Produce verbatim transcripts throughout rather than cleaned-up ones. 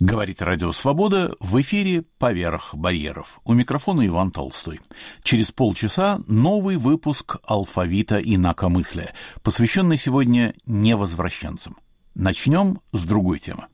Говорит Радио Свобода, в эфире «Поверх барьеров». У микрофона Иван Толстой. Через полчаса новый выпуск «Алфавита инакомыслия», посвященный сегодня невозвращенцам. Начнем с другой темы.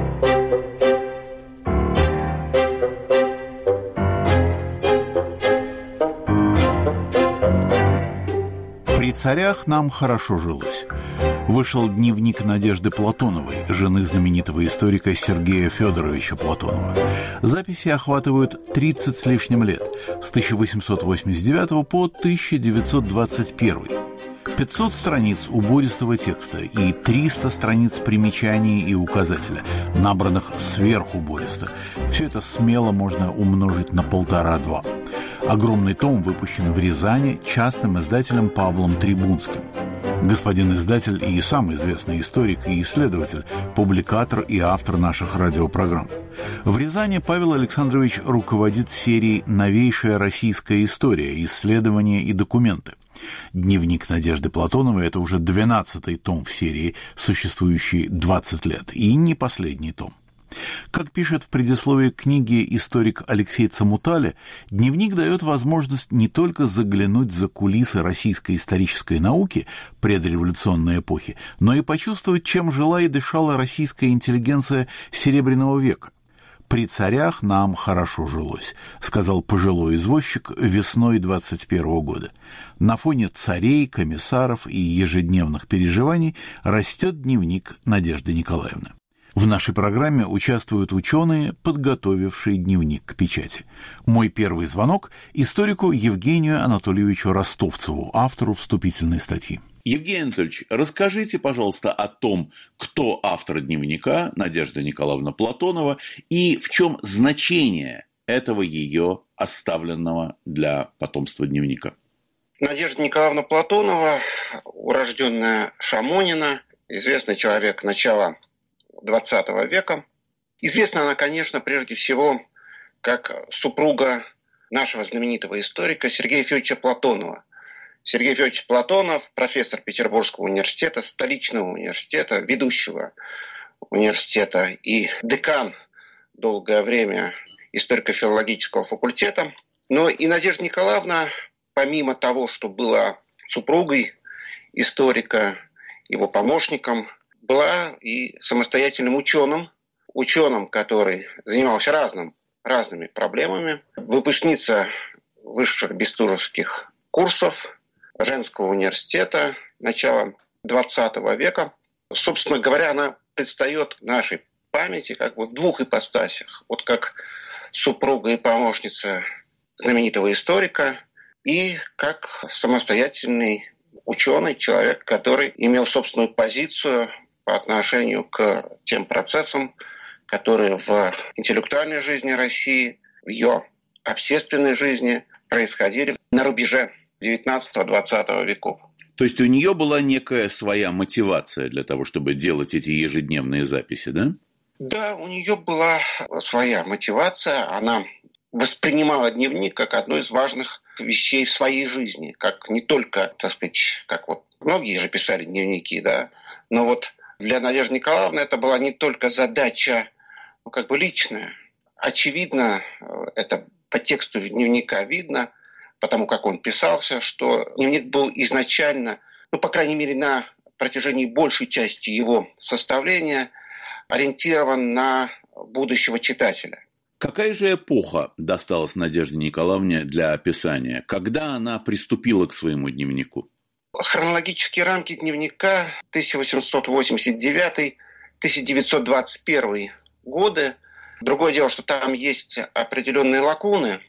При царях нам хорошо жилось. Вышел дневник Надежды Платоновой, жены знаменитого историка Сергея Федоровича Платонова. Записи охватывают тридцать с лишним лет, с тысяча восемьсот восемьдесят девятого по тысяча девятьсот двадцать первый. пятьсот страниц убористого текста и триста страниц примечаний и указателя, набранных сверхубористо. Все это смело можно умножить на полтора-два. Огромный том выпущен в Рязани частным издателем Павлом Трибунским. Господин издатель и сам известный историк и исследователь, публикатор и автор наших радиопрограмм. В Рязани Павел Александрович руководит серией «Новейшая российская история. Исследования и документы». Дневник Надежды Платоновой – это уже двенадцатый том в серии, существующий двадцать лет, и не последний том. Как пишет в предисловии книги историк Алексей Цамутали, дневник дает возможность не только заглянуть за кулисы российской исторической науки предреволюционной эпохи, но и почувствовать, чем жила и дышала российская интеллигенция Серебряного века. «При царях нам хорошо жилось», — сказал пожилой извозчик весной двадцать первого года. На фоне царей, комиссаров и ежедневных переживаний растет дневник Надежды Николаевны. В нашей программе участвуют ученые, подготовившие дневник к печати. Мой первый звонок – историку Евгению Анатольевичу Ростовцеву, автору вступительной статьи. Евгений Анатольевич, расскажите, пожалуйста, о том, кто автор дневника Надежда Николаевна Платонова и в чем значение этого ее оставленного для потомства дневника. Надежда Николаевна Платонова, урожденная Шамонина, известный человек начала двадцатого века. Известна она, конечно, прежде всего как супруга нашего знаменитого историка Сергея Федоровича Платонова. Сергей Федорович Платонов, профессор Петербургского университета, столичного университета, ведущего университета и декан долгое время историко-филологического факультета. Но и Надежда Николаевна, помимо того, что была супругой историка, его помощником, была и самостоятельным ученым, ученым, который занимался разным, разными проблемами, выпускница высших бестужевских курсов женского университета начала двадцатого века. Собственно говоря, она предстает нашей памяти как бы в двух ипостасях. Вот как супруга и помощница знаменитого историка и как самостоятельный ученый, человек, который имел собственную позицию по отношению к тем процессам, которые в интеллектуальной жизни России, в ее общественной жизни происходили на рубеже девятнадцатого-двадцатого веков. То есть у нее была некая своя мотивация для того, чтобы делать эти ежедневные записи, да? Да, у нее была своя мотивация. Она воспринимала дневник как одну из важных вещей в своей жизни. Как не только, так сказать, как вот многие же писали дневники, да, но вот для Надежды Николаевны это была не только задача, ну, как бы личная. Очевидно, это по тексту дневника видно, потому как он писался, что дневник был изначально, ну, по крайней мере, на протяжении большей части его составления ориентирован на будущего читателя. Какая же эпоха досталась Надежде Николаевне для описания? Когда она приступила к своему дневнику? Хронологические рамки дневника тысяча восемьсот восемьдесят девятый — тысяча девятьсот двадцать первый годы. Другое дело, что там есть определенные лакуны,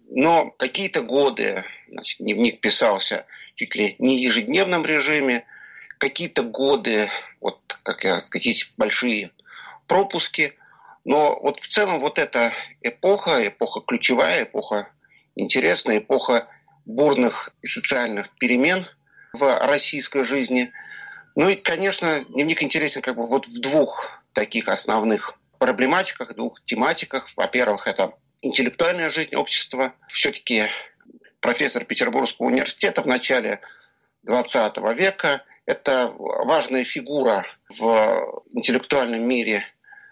но какие-то годы, значит, дневник писался чуть ли не в ежедневном режиме, какие-то годы, вот как я сказать, есть большие пропуски. Но вот в целом вот эта эпоха, эпоха ключевая, эпоха интересная, эпоха бурных социальных перемен в российской жизни. Ну и, конечно, дневник интересен как бы вот в двух таких основных проблематиках, двух тематиках. Во-первых, это интеллектуальная жизнь общества. Все-таки профессор Петербургского университета в начале двадцатого века – это важная фигура в интеллектуальном мире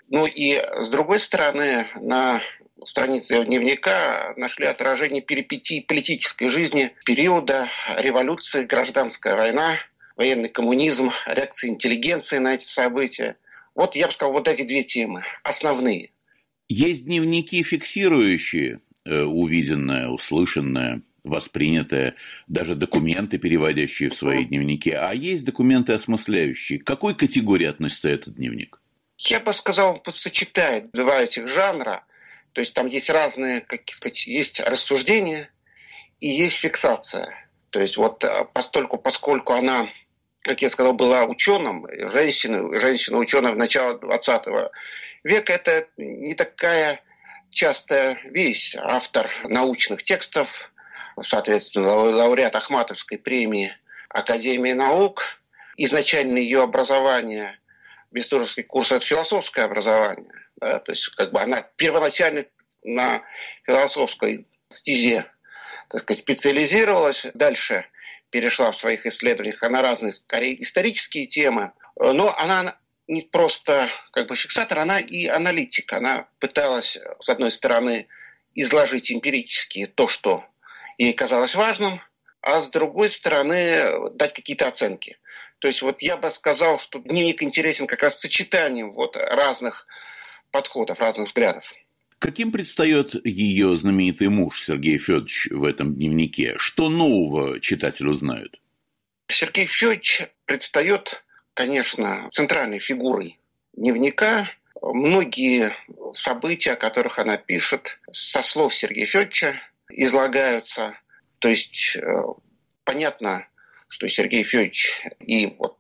Ну и с другой стороны, на странице его дневника нашли отражение перипетий политической жизни периода революции, гражданская война, военный коммунизм, реакция интеллигенции на эти события. Вот я бы сказал, вот эти две темы основные. Есть дневники, фиксирующие э, увиденное, услышанное, воспринятое, даже документы, переводящие в свои дневники, а есть документы осмысляющие. К какой категории относится этот дневник? Я бы сказал, он сочетает два этих жанра. То есть там есть разные, как сказать, есть рассуждения и есть фиксация. То есть вот постольку, поскольку она, как я сказал, была ученым, женщина, женщина-ученая в начале двадцатого века, это не такая частая вещь. Автор научных текстов, соответственно, лауреат Ахматовской премии Академии наук. Изначально ее образование, бестужевский курс, это философское образование. Да, то есть как бы она первоначально на философской стезе, так сказать, специализировалась, дальше перешла в своих исследованиях на разные, скорее, исторические темы, но она не просто как бы фиксатор, она и аналитик. Она пыталась, с одной стороны, изложить эмпирически то, что ей казалось важным, а с другой стороны дать какие-то оценки. То есть вот я бы сказал, что дневник интересен как раз сочетанием вот разных подходов, разных взглядов. Каким предстает ее знаменитый муж Сергей Федорович в этом дневнике? Что нового читатель узнает? Сергей Федорович предстает, конечно, центральной фигурой дневника. Многие события, о которых она пишет, со слов Сергея Федоровича излагаются. То есть понятно, что Сергей Федорович и вот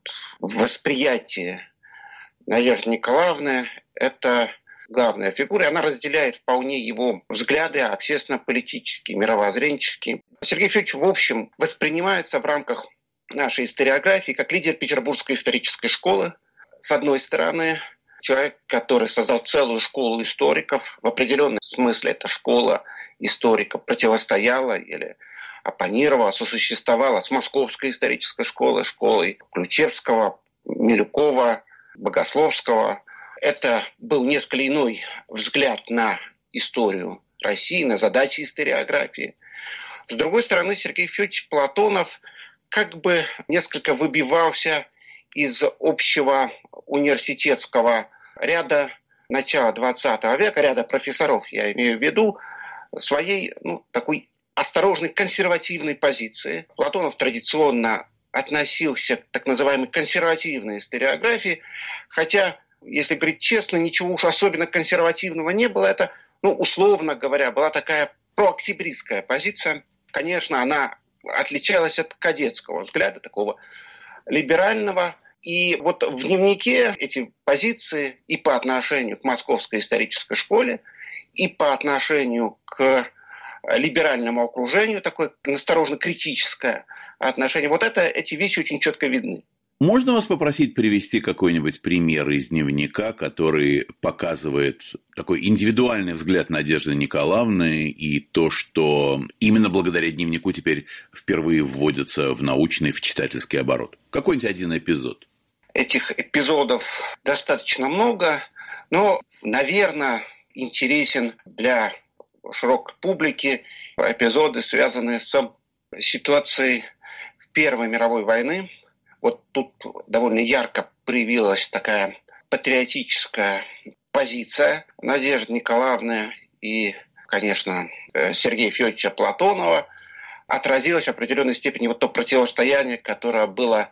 восприятие Надежды Николаевны – это главная фигура, и она разделяет вполне его взгляды общественно-политические, мировоззренческие. Сергей Федорович, в общем, воспринимается в рамках нашей историографии как лидер Петербургской исторической школы. С одной стороны, человек, который создал целую школу историков. В определенном смысле эта школа историков противостояла или оппонировала, сосуществовала с Московской исторической школой, школой Ключевского, Милюкова, Богословского. Это был несколько иной взгляд на историю России, на задачи историографии. С другой стороны, Сергей Федорович Платонов как бы несколько выбивался из общего университетского ряда начала двадцатого века, ряда профессоров, я имею в виду, своей ну, такой осторожной консервативной позиции. Платонов традиционно относился к так называемой консервативной историографии, хотя, если говорить честно, ничего уж особенно консервативного не было. Это, ну, условно говоря, была такая прооктябристская позиция. Конечно, она отличалась от кадетского взгляда, такого либерального. И вот в дневнике эти позиции и по отношению к Московской исторической школе, и по отношению к либеральному окружению, такое насторожно-критическое отношение, вот это, эти вещи очень четко видны. Можно вас попросить привести какой-нибудь пример из дневника, который показывает такой индивидуальный взгляд Надежды Николаевны и то, что именно благодаря дневнику теперь впервые вводится в научный, в читательский оборот? Какой-нибудь один эпизод? Этих эпизодов достаточно много, но, наверное, интересен для широкой публики эпизоды, связанные с ситуацией Первой мировой войны. Вот тут довольно ярко проявилась такая патриотическая позиция Надежды Николаевны и, конечно, Сергея Федоровича Платонова. Отразилось в определенной степени вот то противостояние, которое было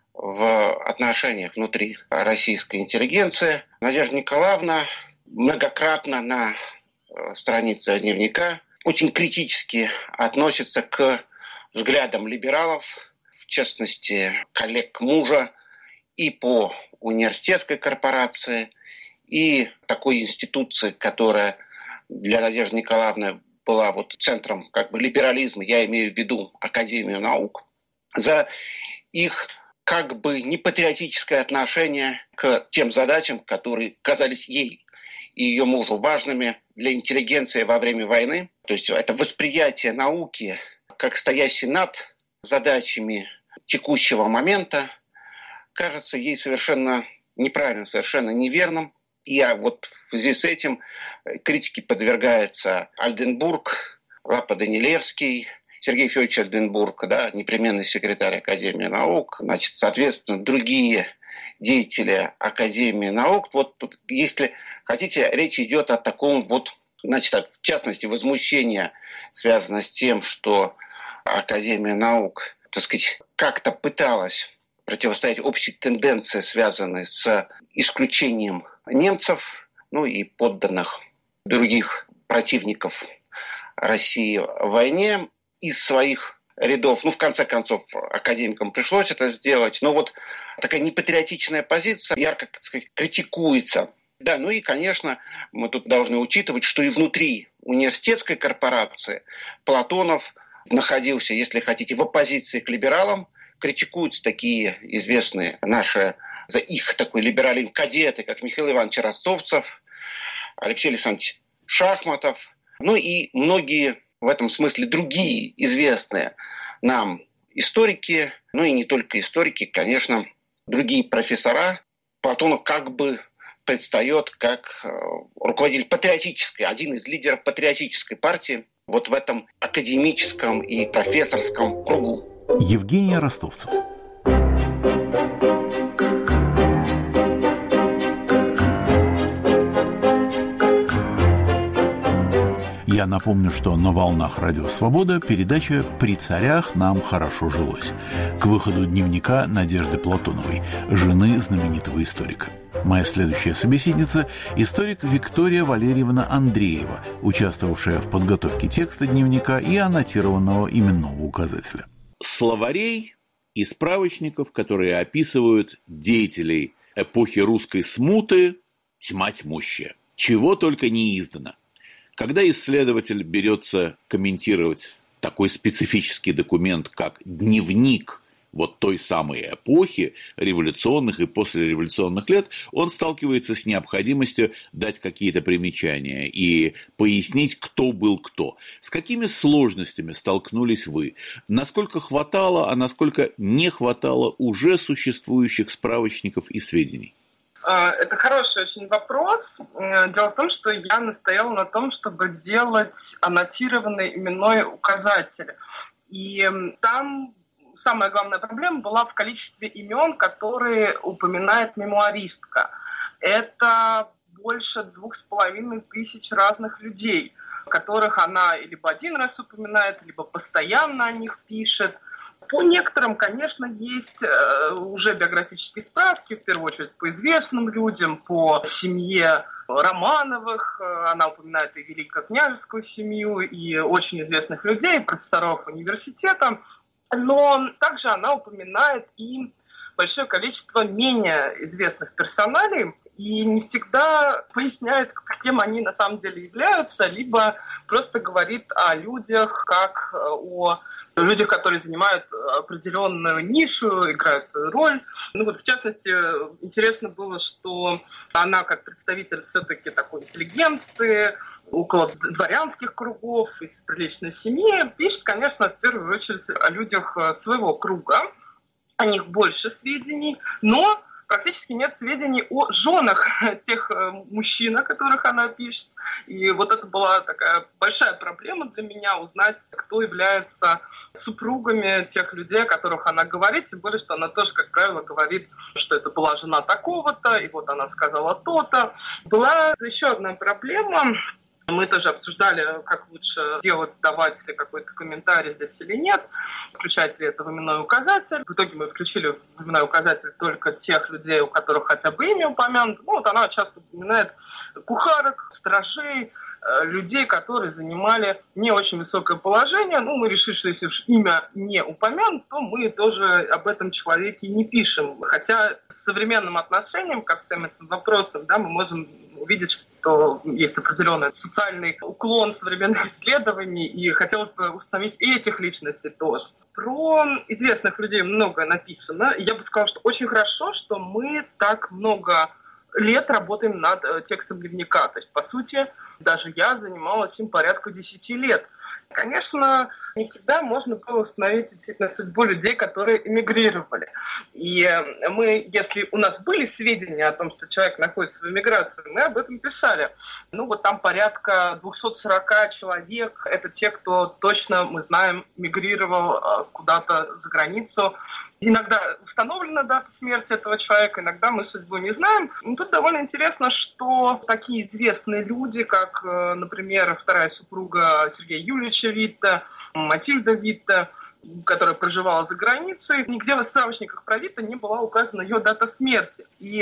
в отношениях внутри российской интеллигенции. Надежда Николаевна многократно на странице дневника очень критически относится к взглядам либералов, в частности, коллег мужа и по университетской корпорации, и такой институции, которая для Надежды Николаевны была вот центром как бы либерализма, я имею в виду Академию наук, за их как бы непатриотическое отношение к тем задачам, которые казались ей и ее мужу важными для интеллигенции во время войны. То есть это восприятие науки как стоящей над задачами текущего момента кажется ей совершенно неправильным, совершенно неверным. И вот в связи с этим критике подвергается Альденбург, Лапа Данилевский, Сергей Федорович Альденбург, да, непременный секретарь Академии наук, значит, соответственно, другие деятели Академии наук. Вот тут, если хотите, речь идет о таком вот, значит, в частности, возмущение связано с тем, что Академия наук, так сказать, как-то пыталась противостоять общей тенденции, связанной с исключением немцев, ну и подданных других противников России в войне из своих рядов. Ну, в конце концов, академикам пришлось это сделать. Но вот такая непатриотичная позиция ярко, так сказать, критикуется. Да, ну и, конечно, мы тут должны учитывать, что и внутри университетской корпорации Платонов находился, если хотите, в оппозиции к либералам. Критикуются такие известные наши за их такой либерализм кадеты, как Михаил Иванович Ростовцев, Алексей Александрович Шахматов, ну и многие в этом смысле другие известные нам историки, ну и не только историки, конечно, другие профессора. Платонов как бы предстает как руководитель патриотической, один из лидеров патриотической партии вот в этом академическом и профессорском кругу. Евгений Ростовцев. Я напомню, что на волнах Радио Свобода передача «При царях нам хорошо жилось» к выходу дневника Надежды Платоновой, жены знаменитого историка. Моя следующая собеседница – историк Виктория Валерьевна Андреева, участвовавшая в подготовке текста дневника и аннотированного именного указателя. Словарей и справочников, которые описывают деятелей эпохи русской смуты, тьма тьмущая. Чего только не издано. Когда исследователь берется комментировать такой специфический документ, как дневник вот той самой эпохи революционных и послереволюционных лет, он сталкивается с необходимостью дать какие-то примечания и пояснить, кто был кто. С какими сложностями столкнулись вы? Насколько хватало, а насколько не хватало уже существующих справочников и сведений? Это хороший очень вопрос. Дело в том, что я настояла на том, чтобы делать аннотированный именной указатель. И там самая главная проблема была в количестве имен, которые упоминает мемуаристка. Это больше двух с половиной тысяч разных людей, которых она либо один раз упоминает, либо постоянно о них пишет. По некоторым, конечно, есть уже биографические справки, в первую очередь по известным людям, по семье Романовых. Она упоминает и великокняжескую семью, и очень известных людей, профессоров университета. Но также она упоминает и большое количество менее известных персоналей, и не всегда поясняет, кем они на самом деле являются, либо просто говорит о людях как о людях, которые занимают определенную нишу, играют роль. Ну вот, в частности, интересно было, что она, как представитель все-таки такой интеллигенции, около дворянских кругов, из приличной семьи, пишет, конечно, в первую очередь о людях своего круга. О них больше сведений, но практически нет сведений о женах тех мужчин, о которых она пишет. И вот это была такая большая проблема для меня, узнать, кто является супругами тех людей, о которых она говорит, тем более, что она тоже, как правило, говорит, что это была жена такого-то, и вот она сказала то-то. Была еще одна проблема. Мы тоже обсуждали, как лучше делать, давать ли какой-то комментарий здесь или нет, включать ли это в именной указатель. В итоге мы включили в именной указатель только тех людей, у которых хотя бы имя упомянуто. Ну, вот она часто упоминает кухарок, стражей, людей, которые занимали не очень высокое положение. Ну, мы решили, что если уж имя не упомянуто, то мы тоже об этом человеке не пишем. Хотя с современным отношением ко всем этим вопросам, да, мы можем увидеть, что есть определенный социальный уклон современных исследований, и хотелось бы установить и этих личностей тоже. Про известных людей много написано. Я бы сказала, что очень хорошо, что мы так много лет работаем над текстом дневника. То есть, по сути, даже я занималась им порядка десяти лет. Конечно, не всегда можно было установить действительно судьбу людей, которые эмигрировали. И мы, если у нас были сведения о том, что человек находится в эмиграции, мы об этом писали. Ну вот там порядка двести сорок человек. Это те, кто точно, мы знаем, мигрировал куда-то за границу. Иногда установлена дата смерти этого человека, иногда мы судьбу не знаем. Но тут довольно интересно, что такие известные люди, как, например, вторая супруга Сергея Юльевича Витте, Матильда Витте, которая проживала за границей, нигде в справочниках про Витте не была указана ее дата смерти. И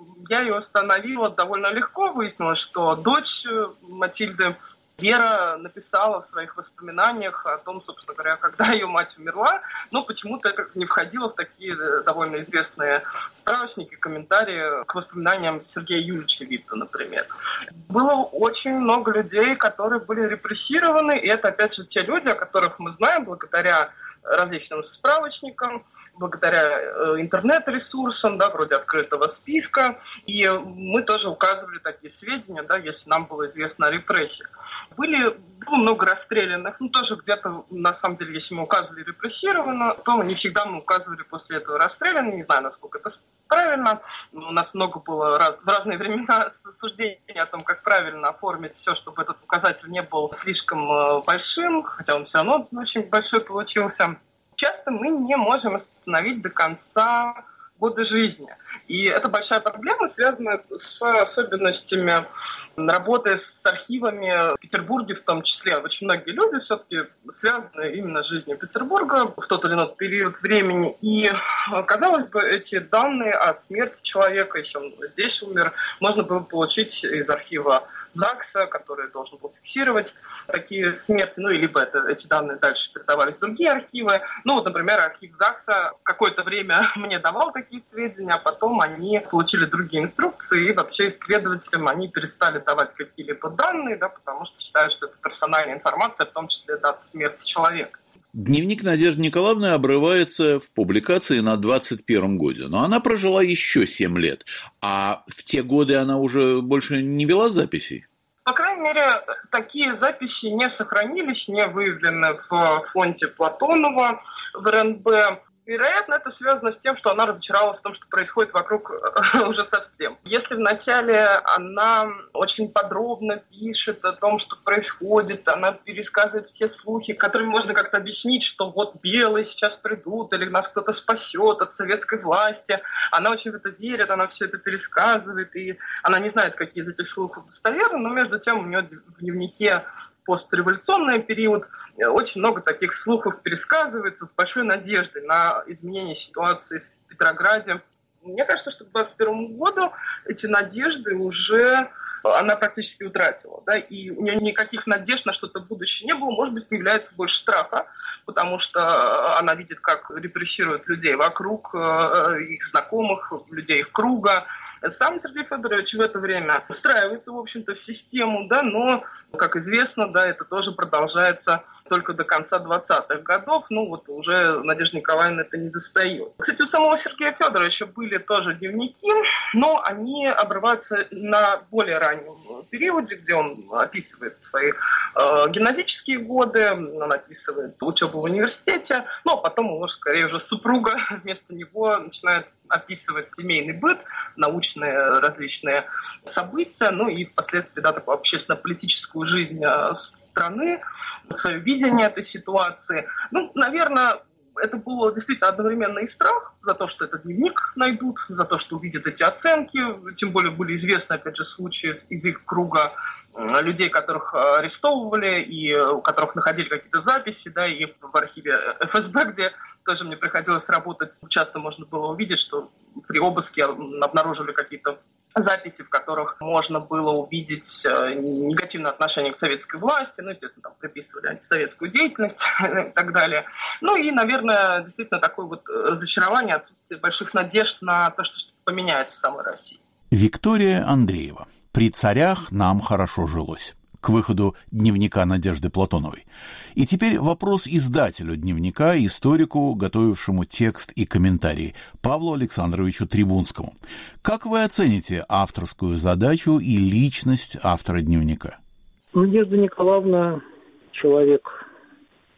я ее установила довольно легко, выяснилось, что дочь Матильды, Вера, написала в своих воспоминаниях о том, собственно говоря, когда ее мать умерла, но почему-то это не входило в такие довольно известные справочники, комментарии к воспоминаниям Сергея Юльевича Витте, например. Было очень много людей, которые были репрессированы, и это, опять же, те люди, о которых мы знаем благодаря различным справочникам, благодаря интернет-ресурсам, да, вроде открытого списка, и мы тоже указывали такие сведения, да, если нам было известно о репрессиях. Были, было много расстрелянных, ну тоже где-то, на самом деле, если мы указывали репрессировано, то не всегда мы указывали после этого расстреляно, не знаю, насколько это правильно. У нас много было раз, в разные времена суждений о том, как правильно оформить все, чтобы этот указатель не был слишком большим, хотя он все равно очень большой получился. Часто мы не можем остановить до конца года жизни. И это большая проблема, связанная с особенностями работы с архивами в Петербурге в том числе. Очень многие люди все-таки связаны именно с жизнью Петербурга в тот или иной период времени. И, казалось бы, эти данные о смерти человека, если он здесь умер, можно было получить из архива ЗАГСа, который должен был фиксировать такие смерти, ну, и либо это, эти данные дальше передавались в другие архивы. Ну, вот, например, архив ЗАГСа какое-то время мне давал такие сведения, а потом они получили другие инструкции, и вообще исследователям они перестали давать какие-либо данные, да, потому что считают, что это персональная информация, в том числе дата смерти человека. Дневник Надежды Николаевны обрывается в публикации на двадцать первом годе, но она прожила еще семь лет, а в те годы она уже больше не вела записей? По крайней мере, такие записи не сохранились, не выявлены в фонде Платонова в эр эн бэ. Вероятно, это связано с тем, что она разочаровалась в том, что происходит вокруг уже совсем. Если вначале она очень подробно пишет о том, что происходит, она пересказывает все слухи, которыми можно как-то объяснить, что вот белые сейчас придут, или нас кто-то спасет от советской власти. Она очень в это верит, она все это пересказывает, и она не знает, какие из этих слухов достоверны, но между тем у нее в дневнике постреволюционный период очень много таких слухов пересказывается с большой надеждой на изменение ситуации в Петрограде. Мне кажется, что к двадцать первому году эти надежды уже она практически утратила. Да? И у нее никаких надежд на что-то будущее не было. Может быть, появляется больше страха, потому что она видит, как репрессируют людей вокруг, их знакомых, людей их круга. Сам Сергей Федорович в это время встраивается, в общем-то, в систему, да, но, как известно, да, это тоже продолжается только до конца двадцатых годов, ну вот уже Надежда Николаевна это не застает. Кстати, у самого Сергея Федоровича были тоже дневники, но они обрываются на более раннем периоде, где он описывает свои э, гимназические годы, он описывает учебу в университете, но потом уже, скорее, уже супруга вместо него начинает описывать семейный быт, научные различные события, ну и впоследствии, да, такую общественно-политическую жизнь страны, свое видение этой ситуации. Ну, наверное, это было действительно одновременно и страх за то, что этот дневник найдут, за то, что увидят эти оценки. Тем более были известны, опять же, случаи из их круга людей, которых арестовывали и у которых находили какие-то записи, да, и в архиве эф эс бэ, где тоже мне приходилось работать, часто можно было увидеть, что при обыске обнаружили какие-то записи, в которых можно было увидеть негативное отношение к советской власти, ну, естественно, там приписывали антисоветскую деятельность и так далее. Ну и, наверное, действительно такое вот разочарование, отсутствие больших надежд на то, что что-то поменяется в самой России. Виктория Андреева. «При царях нам хорошо жилось». К выходу дневника Надежды Платоновой. И теперь вопрос издателю дневника, историку, готовившему текст и комментарии, Павлу Александровичу Трибунскому. Как вы оцените авторскую задачу и личность автора дневника? Надежда Николаевна человек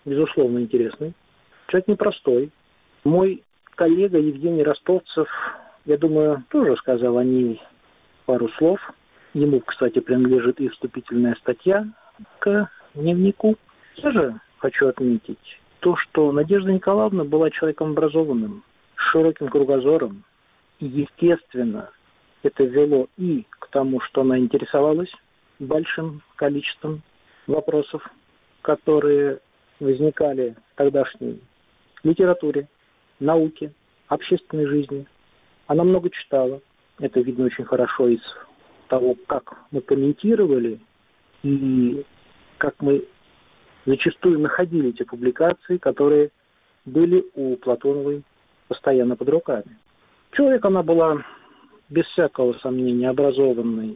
безусловно, интересный. Человек непростой. Мой коллега Евгений Ростовцев, я думаю, тоже сказал о ней пару слов. Ему, кстати, принадлежит и вступительная статья к дневнику. Я же хочу отметить то, что Надежда Николаевна была человеком образованным, с широким кругозором. И, естественно, это вело и к тому, что она интересовалась большим количеством вопросов, которые возникали в тогдашней литературе, науке, общественной жизни. Она много читала. Это видно очень хорошо из того, как мы комментировали и как мы зачастую находили эти публикации, которые были у Платоновой постоянно под руками. Человек она была, без всякого сомнения, образованный.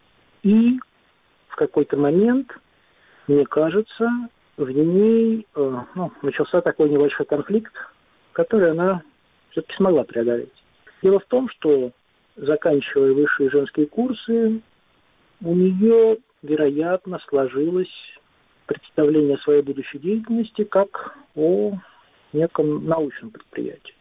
И в какой-то момент, мне кажется, в ней э, ну, начался такой небольшой конфликт, который она все-таки смогла преодолеть. Дело в том, что, заканчивая высшие женские курсы, у нее, вероятно, сложилось представление о своей будущей деятельности как о неком научном предприятии.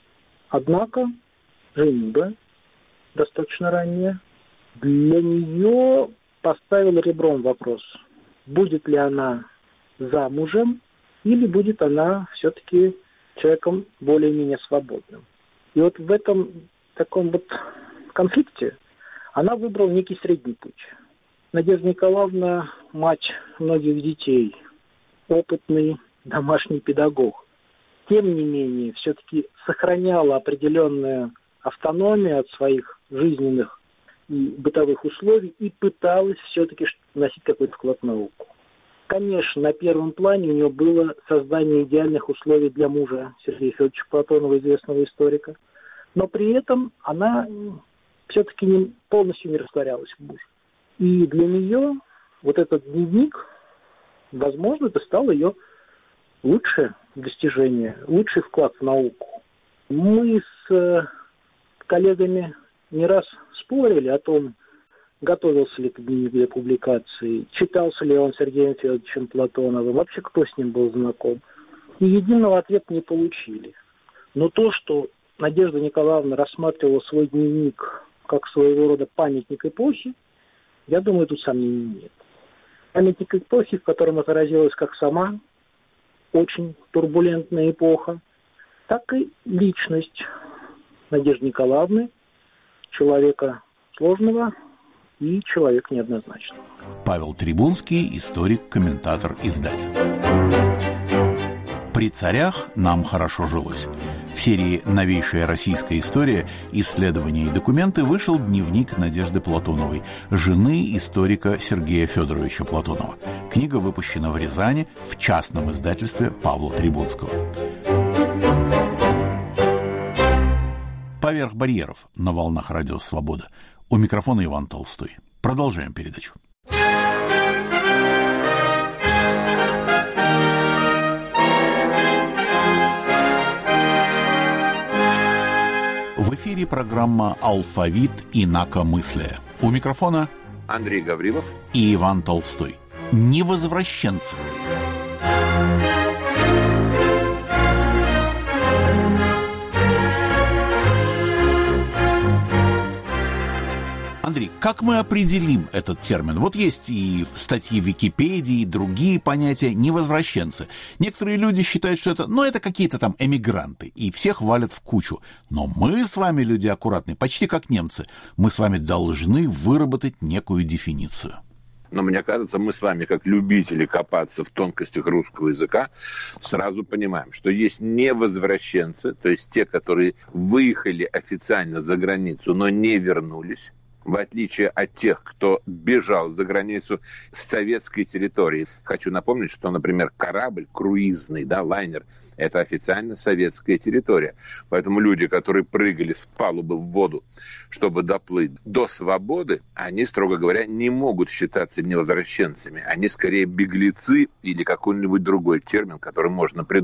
Однако женитьба достаточно ранняя для нее поставила ребром вопрос, будет ли она замужем или будет она все-таки человеком более-менее свободным. И вот в этом таком вот конфликте она выбрала некий средний путь. Надежда Николаевна, мать многих детей, опытный домашний педагог, тем не менее, все-таки сохраняла определенную автономию от своих жизненных и бытовых условий и пыталась все-таки вносить какой-то вклад в науку. Конечно, на первом плане у нее было создание идеальных условий для мужа Сергея Федоровича Платонова, известного историка, но при этом она все-таки не, полностью не растворялась в муже. И для нее вот этот дневник, возможно, это стало ее лучшее достижение, лучший вклад в науку. Мы с коллегами не раз спорили о том, готовился ли к дневнику для публикации, читался ли он Сергеем Федоровичем Платоновым, вообще кто с ним был знаком. И единого ответа не получили. Но то, что Надежда Николаевна рассматривала свой дневник как своего рода памятник эпохи, я думаю, тут сомнений нет. Памятник эпохи, в котором отразилась как сама очень турбулентная эпоха, так и личность Надежды Николаевны, человека сложного и человека неоднозначного. Павел Трибунский, историк, комментатор, издатель. «При царях нам хорошо жилось». В серии «Новейшая российская история. Исследования и документы» вышел дневник Надежды Платоновой, жены историка Сергея Федоровича Платонова. Книга выпущена в Рязани в частном издательстве Павла Трибунского. «Поверх барьеров» на волнах радио «Свобода». У микрофона Иван Толстой. Продолжаем передачу. В эфире программа «Алфавит инакомыслия». У микрофона Андрей Гаврилов и Иван Толстой. Невозвращенцы. Андрей, как мы определим этот термин? Вот есть и в статье в Википедии, и другие понятия «невозвращенцы». Некоторые люди считают, что это, ну, это какие-то там эмигранты, и всех валят в кучу. Но мы с вами, люди аккуратные, почти как немцы. Мы с вами должны выработать некую дефиницию. Но мне кажется, мы с вами, как любители копаться в тонкостях русского языка, сразу понимаем, что есть невозвращенцы, то есть те, которые выехали официально за границу, но не вернулись, в отличие от тех, кто бежал за границу с советской территории. Хочу напомнить, что, например, корабль круизный, да, лайнер, это официально советская территория. Поэтому люди, которые прыгали с палубы в воду, чтобы доплыть до свободы, они, строго говоря, не могут считаться невозвращенцами. Они скорее беглецы или какой-нибудь другой термин, который можно придумать.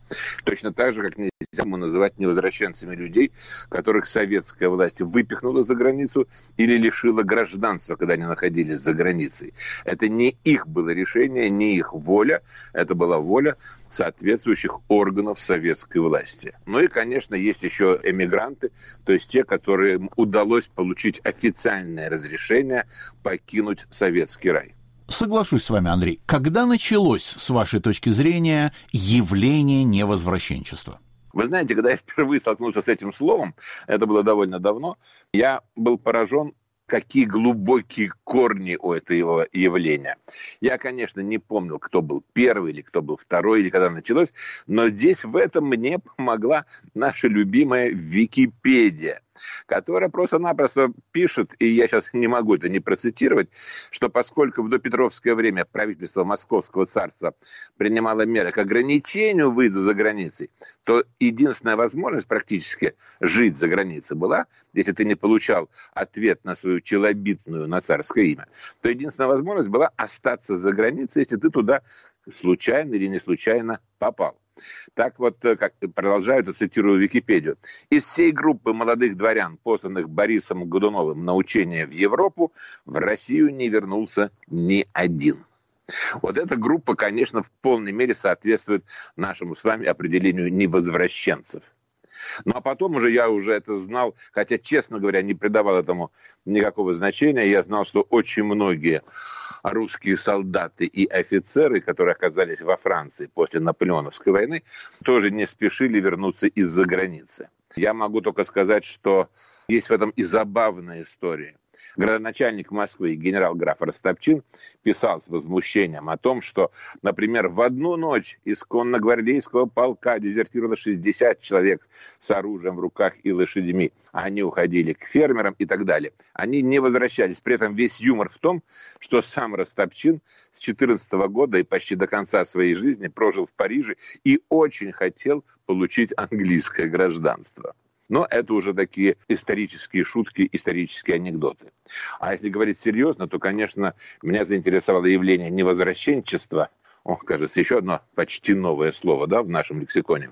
Точно так же, как нельзя мы называть невозвращенцами людей, которых советская власть выпихнула за границу или лишила гражданства, когда они находились за границей. Это не их было решение, не их воля, это была воля соответствующих органов советской власти. Ну и, конечно, есть еще эмигранты, то есть те, которым удалось получить официальное разрешение покинуть советский рай. Соглашусь с вами, Андрей. Когда началось, с вашей точки зрения, явление невозвращенчества? Вы знаете, когда я впервые столкнулся с этим словом, это было довольно давно, я был поражен, какие глубокие корни у этого явления. Я, конечно, не помнил, кто был первый или кто был второй, или когда началось, но здесь в этом мне помогла наша любимая Википедия, которая просто-напросто пишет, и я сейчас не могу это не процитировать, что поскольку в допетровское время правительство Московского царства принимало меры к ограничению выезда за границей, то единственная возможность практически жить за границей была, если ты не получал ответ на свою челобитную на царское имя, то единственная возможность была остаться за границей, если ты туда случайно или не случайно попал. Так вот, как продолжаю, цитирую Википедию. Из всей группы молодых дворян, посланных Борисом Годуновым на учение в Европу, в Россию не вернулся ни один. Вот эта группа, конечно, в полной мере соответствует нашему с вами определению невозвращенцев. Ну, а потом уже я уже это знал, хотя, честно говоря, не придавал этому никакого значения. Я знал, что очень многие русские солдаты и офицеры, которые оказались во Франции после Наполеоновской войны, тоже не спешили вернуться из-за границы. Я могу только сказать, что есть в этом и забавная история. Градоначальник Москвы, генерал-граф Растопчин, писал с возмущением о том, что, например, в одну ночь из конногвардейского полка дезертировало шестьдесят человек с оружием в руках и лошадьми. Они уходили к фермерам и так далее. Они не возвращались. При этом весь юмор в том, что сам Растопчин с четырнадцатого года и почти до конца своей жизни прожил в Париже и очень хотел получить английское гражданство. Но это уже такие исторические шутки, исторические анекдоты. А если говорить серьезно, то, конечно, меня заинтересовало явление невозвращенчества. О, кажется, еще одно почти новое слово, да, в нашем лексиконе,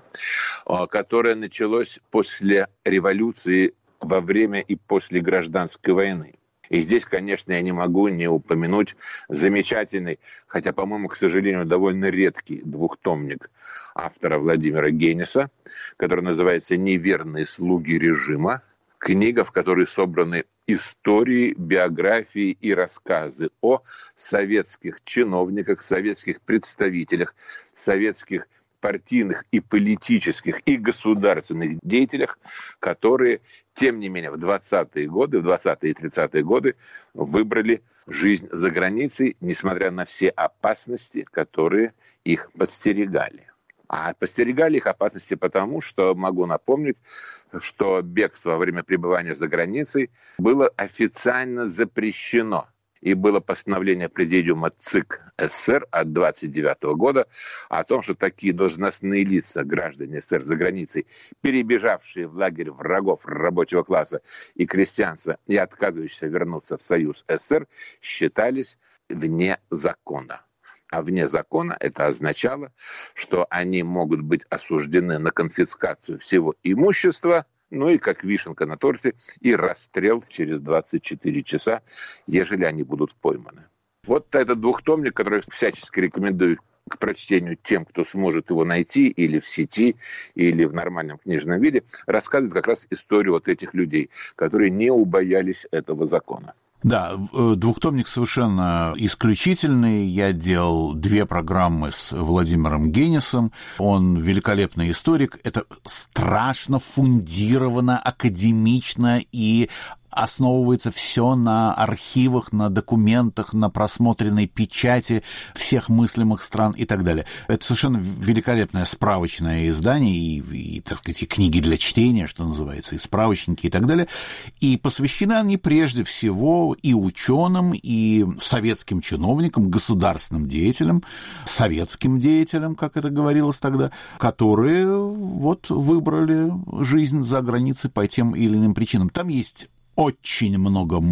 которое началось после революции, во время и после гражданской войны. И здесь, конечно, я не могу не упомянуть замечательный, хотя, по-моему, к сожалению, довольно редкий двухтомник автора Владимира Генеса, который называется «Неверные слуги режима». Книга, в которой собраны истории, биографии и рассказы о советских чиновниках, советских представителях, советских партийных и политических и государственных деятелях, которые, тем не менее, в двадцатые годы, в двадцатые и тридцатые годы выбрали жизнь за границей, несмотря на все опасности, которые их подстерегали. А подстерегали их опасности потому, что, могу напомнить, что бегство во время пребывания за границей было официально запрещено. И было постановление Президиума ЦИК СССР от двадцать девятого года о том, что такие должностные лица, граждане СССР за границей, перебежавшие в лагерь врагов рабочего класса и крестьянства и отказывающиеся вернуться в Союз СССР, считались вне закона. А вне закона это означало, что они могут быть осуждены на конфискацию всего имущества, ну и как вишенка на торте, и расстрел через двадцать четыре часа, ежели они будут пойманы. Вот этот двухтомник, который всячески рекомендую к прочтению тем, кто сможет его найти или в сети, или в нормальном книжном виде, рассказывает как раз историю вот этих людей, которые не убоялись этого закона. Да, двухтомник совершенно исключительный. Я делал две программы с Владимиром Генесом. Он великолепный историк. Это страшно фундировано, академично и основывается все на архивах, на документах, на просмотренной печати всех мыслимых стран и так далее. Это совершенно великолепное справочное издание, и, и, так сказать, и книги для чтения, что называется, и справочники и так далее. И посвящены они прежде всего и ученым, и советским чиновникам, государственным деятелям, советским деятелям, как это говорилось тогда, которые вот выбрали жизнь за границей по тем или иным причинам. Там есть очень много мутных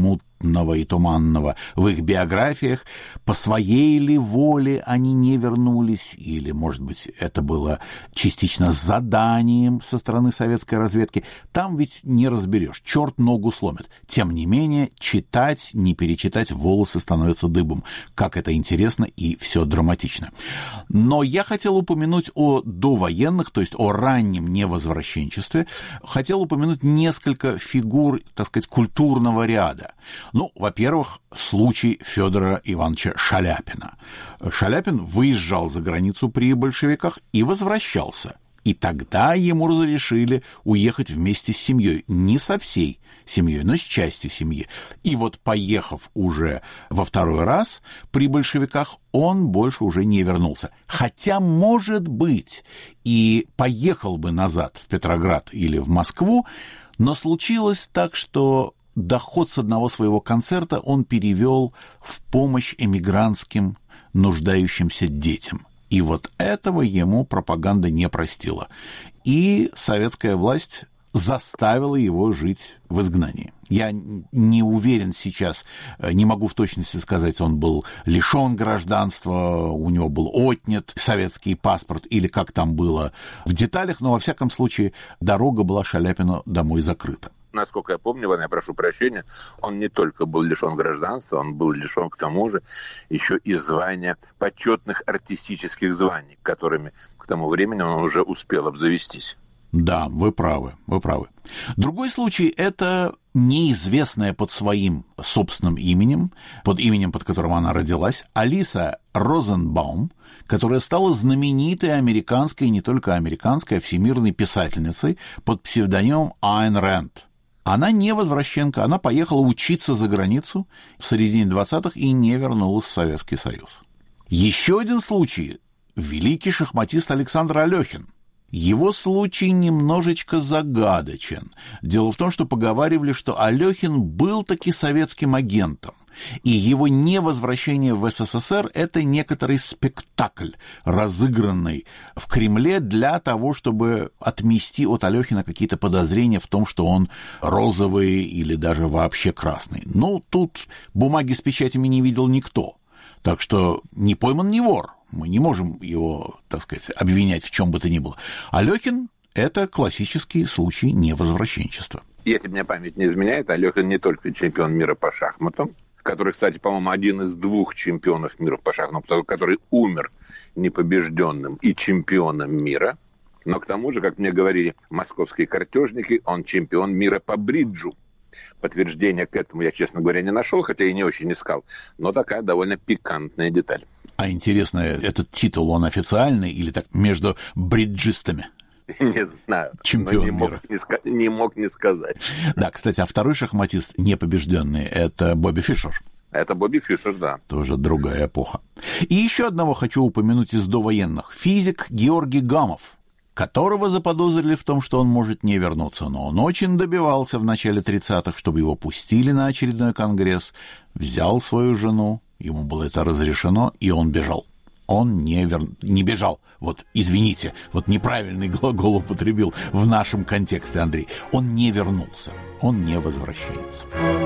мутного и туманного в их биографиях. По своей ли воле они не вернулись, или, может быть, это было частично заданием со стороны советской разведки, там ведь не разберешь, черт ногу сломит. Тем не менее, читать, не перечитать, волосы становятся дыбом. Как это интересно и все драматично. Но я хотел упомянуть о довоенных, то есть о раннем невозвращенчестве, хотел упомянуть несколько фигур, так сказать, культурного ряда. Ну, во-первых, случай Федора Ивановича Шаляпина. Шаляпин выезжал за границу при большевиках и возвращался. И тогда ему разрешили уехать вместе с семьей. Не со всей семьей, но с частью семьи. И вот, поехав уже во второй раз при большевиках, он больше уже не вернулся. Хотя, может быть, и поехал бы назад в Петроград или в Москву, но случилось так, что доход с одного своего концерта он перевел в помощь эмигрантским нуждающимся детям. И вот этого ему пропаганда не простила. И советская власть заставила его жить в изгнании. Я не уверен сейчас, не могу в точности сказать, он был лишен гражданства, у него был отнят советский паспорт или как там было в деталях, но во всяком случае дорога была Шаляпину домой закрыта. Насколько я помню, Иван, я прошу прощения, он не только был лишен гражданства, он был лишен, к тому же, еще и звания, почетных артистических званий, которыми к тому времени он уже успел обзавестись. Да, вы правы, вы правы. Другой случай – это неизвестная под своим собственным именем, под именем, под которым она родилась, Алиса Розенбаум, которая стала знаменитой американской, и не только американской, а всемирной писательницей под псевдонимом Айн Рэнд. Она не возвращенка, она поехала учиться за границу в середине двадцатых и не вернулась в Советский Союз. Еще один случай – великий шахматист Александр Алехин. Его случай немножечко загадочен. Дело в том, что поговаривали, что Алехин был таки советским агентом, и его невозвращение в СССР – это некоторый спектакль, разыгранный в Кремле для того, чтобы отмести от Алехина какие-то подозрения в том, что он розовый или даже вообще красный. Ну, тут бумаги с печатями не видел никто. Так что не пойман, не вор. Мы не можем его, так сказать, обвинять в чем бы то ни было. Алехин – это классический случай невозвращенчества. Если мне память не изменяет, Алехин не только чемпион мира по шахматам, который, кстати, по-моему, один из двух чемпионов мира по шахматам, который умер непобежденным и чемпионом мира, но к тому же, как мне говорили московские картежники, он чемпион мира по бриджу. Подтверждения к этому я, честно говоря, не нашел, хотя и не очень искал, но такая довольно пикантная деталь. А интересно, этот титул, он официальный или так между бриджистами? Не знаю. Чемпион не мира. Мог не, ска- не мог не сказать. Да, кстати, а второй шахматист непобежденный – это Бобби Фишер. Это Бобби Фишер, да. Тоже другая эпоха. И еще одного хочу упомянуть из довоенных. Физик Георгий Гамов, которого заподозрили в том, что он может не вернуться. Но он очень добивался в начале тридцатых, чтобы его пустили на очередной конгресс, взял свою жену, ему было это разрешено, и он бежал. Он не, вер... не бежал. Вот, извините, вот неправильный глагол употребил в нашем контексте, Андрей. Он не вернулся, он не возвращается.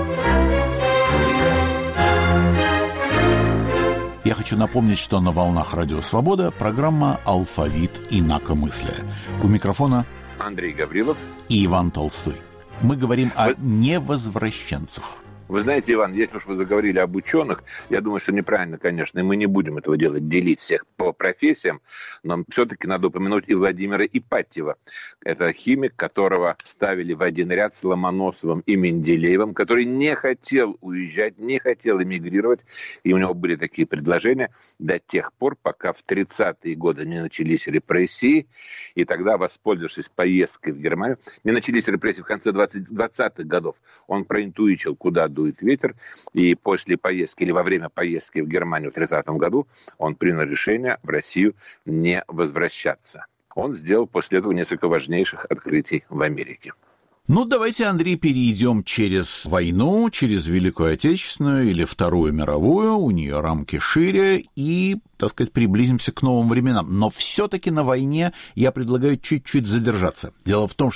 Я хочу напомнить, что на волнах Радио Свобода программа «Алфавит инакомыслия». У микрофона Андрей Гаврилов и Иван Толстой. Мы говорим о невозвращенцах. Вы знаете, Иван, если уж вы заговорили об ученых, я думаю, что неправильно, конечно, и мы не будем этого делать, делить всех по профессиям, но все-таки надо упомянуть и Владимира Ипатьева. Это химик, которого ставили в один ряд с Ломоносовым и Менделеевым, который не хотел уезжать, не хотел эмигрировать, и у него были такие предложения до тех пор, пока в тридцатые годы не начались репрессии, и тогда, воспользовавшись поездкой в Германию, не начались репрессии в конце двадцатых годов, он проинтуичил, куда дует ветер, и после поездки или во время поездки в Германию в тридцатом году он принял решение в Россию не возвращаться. Он сделал после этого несколько важнейших открытий в Америке. Ну, давайте, Андрей, перейдем через войну, через Великую Отечественную или Вторую мировую, у нее рамки шире, и, так сказать, приблизимся к новым временам. Но все-таки на войне я предлагаю чуть-чуть задержаться. Дело в том, что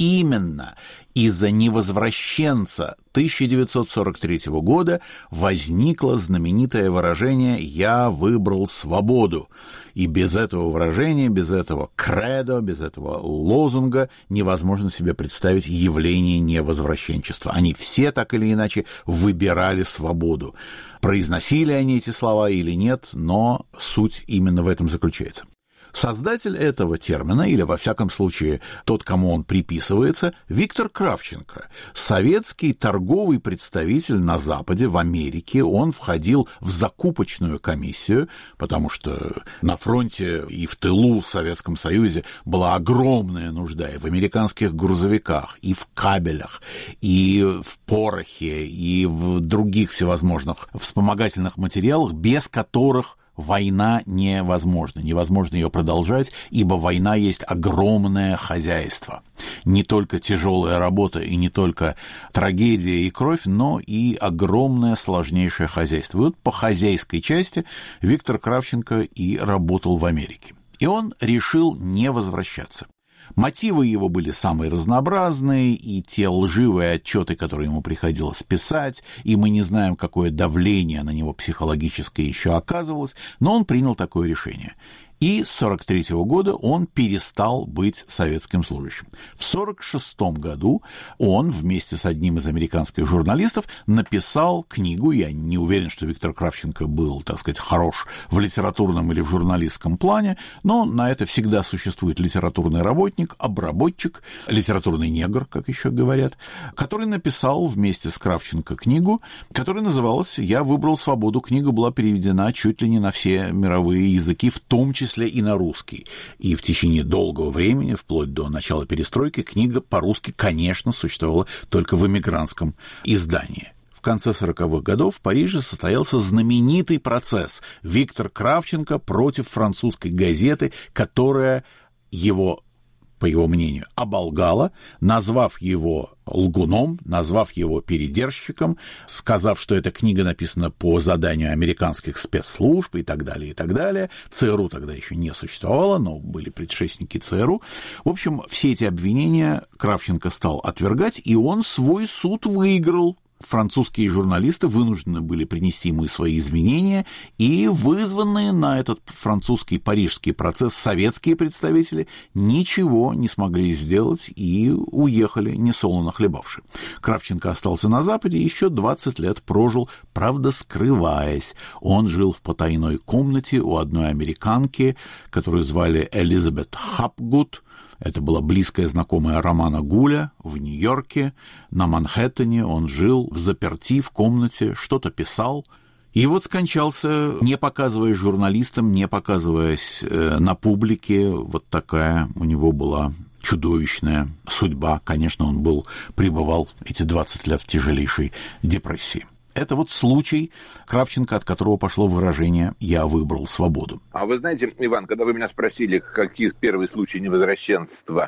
именно из-за невозвращенца тысяча девятьсот сорок третьего года возникло знаменитое выражение «я выбрал свободу». И без этого выражения, без этого кредо, без этого лозунга невозможно себе представить явление невозвращенчества. Они все так или иначе выбирали свободу. Произносили они эти слова или нет, но суть именно в этом заключается. Создатель этого термина, или, во всяком случае, тот, кому он приписывается, Виктор Кравченко, советский торговый представитель на Западе, в Америке. Он входил в закупочную комиссию, потому что на фронте и в тылу в Советском Союзе была огромная нужда и в американских грузовиках, и в кабелях, и в порохе, и в других всевозможных вспомогательных материалах, без которых война невозможна, невозможно ее продолжать, ибо война есть огромное хозяйство. Не только тяжелая работа и не только трагедия и кровь, но и огромное сложнейшее хозяйство. И вот по хозяйской части Виктор Кравченко и работал в Америке. И он решил не возвращаться. Мотивы его были самые разнообразные, и те лживые отчеты, которые ему приходилось писать, и мы не знаем, какое давление на него психологическое еще оказывалось, но он принял такое решение. И с сорок третьего года он перестал быть советским служащим. В сорок шестом году он вместе с одним из американских журналистов написал книгу. Я не уверен, что Виктор Кравченко был, так сказать, хорош в литературном или в журналистском плане, но на это всегда существует литературный работник, обработчик, литературный негр, как еще говорят, который написал вместе с Кравченко книгу, которая называлась «Я выбрал свободу». Книга была переведена чуть ли не на все мировые языки, в том числе и на русский. И в течение долгого времени, вплоть до начала перестройки, книга по-русски, конечно, существовала только в эмигрантском издании. В конце сороковых годов в Париже состоялся знаменитый процесс Виктор Кравченко против французской газеты, которая его, по его мнению, оболгала, назвав его лгуном, назвав его передержщиком, сказав, что эта книга написана по заданию американских спецслужб и так далее, и так далее. ЦРУ тогда еще не существовало, но были предшественники ЦРУ. В общем, все эти обвинения Кравченко стал отвергать, и он свой суд выиграл. Французские журналисты вынуждены были принести ему свои извинения, и вызванные на этот французский парижский процесс советские представители ничего не смогли сделать и уехали несолоно хлебавши. Кравченко остался на Западе и еще двадцать лет прожил, правда, скрываясь. Он жил в потайной комнате у одной американки, которую звали Элизабет Хапгуд. Это была близкая знакомая Романа Гуля в Нью-Йорке. На Манхэттене он жил взаперти в комнате, что-то писал. И вот скончался, не показываясь журналистам, не показываясь э, на публике. Вот такая у него была чудовищная судьба. Конечно, он был, пребывал эти двадцать лет в тяжелейшей депрессии. Это вот случай Кравченко, от которого пошло выражение «я выбрал свободу». А вы знаете, Иван, когда вы меня спросили, какие первые случаи невозвращенства